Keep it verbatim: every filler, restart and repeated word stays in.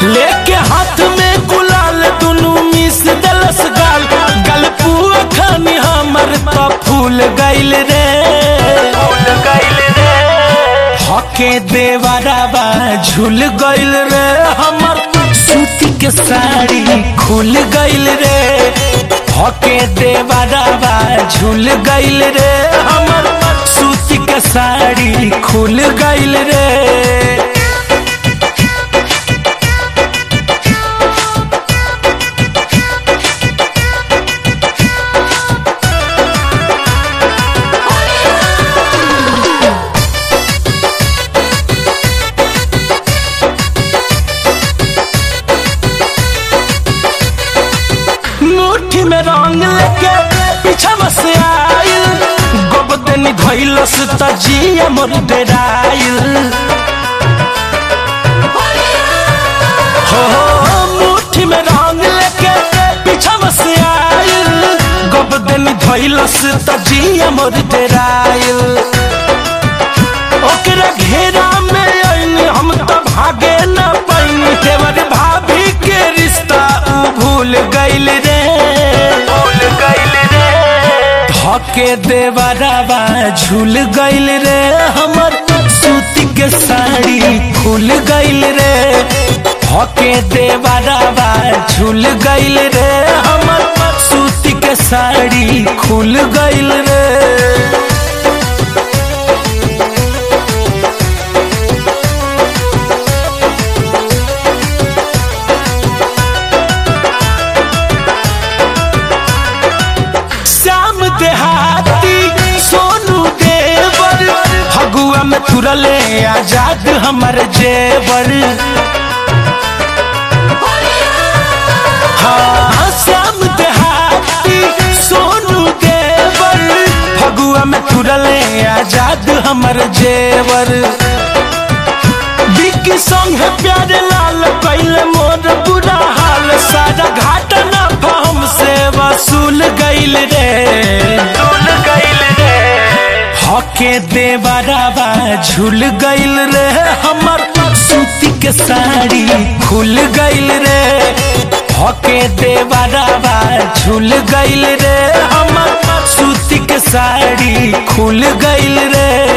लेके हाथ में गुलाल दुनू मिस दलस गाल गलपुआ खानी हमर तो फूल गइल रे फूल गइल रे हके देवरावा झूल गइल रे हमर सूती के साड़ी खुल गइल रे हके देवरावा झूल गइल रे हमर सूती के साड़ी खुल गइल रे। मुट्ठी में रंग लेके पीछा से आइल गोबदनी धइलस त जिया मोर डेराइल हो हो मुट्ठी में रंग लेके पीछा से आइल गोबदनी धइलस त जिया मोर डेराइल ओकरा घेरा में आइन हम त भागे न पाइन देवर भाभी के रिश्ता उ भूल गइल रे हके देवरावा झूल गइल रे हमर सूती के साड़ी खुल गइल रे हके देवरावा झूल गइल रे हमर सूती के साड़ी खुल गइल रे। देहाती सोनू देवर फगुआ में तुरले आजाद हमर जेवर हाँ श्याम देहाती सोनू देवर फगुआ में तुरले आजाद हमर जेवर बिकी संग है प्यारे लाल कैले मोर बुरा हाल सारा घाटा ना हम से वसूल गइल रे हके देवरावा झूल गइल रे हमर सूती के साड़ी खुल गइल रे हके देवरावा झूल गइल रे हमर सूती के साड़ी खुल गइल रे।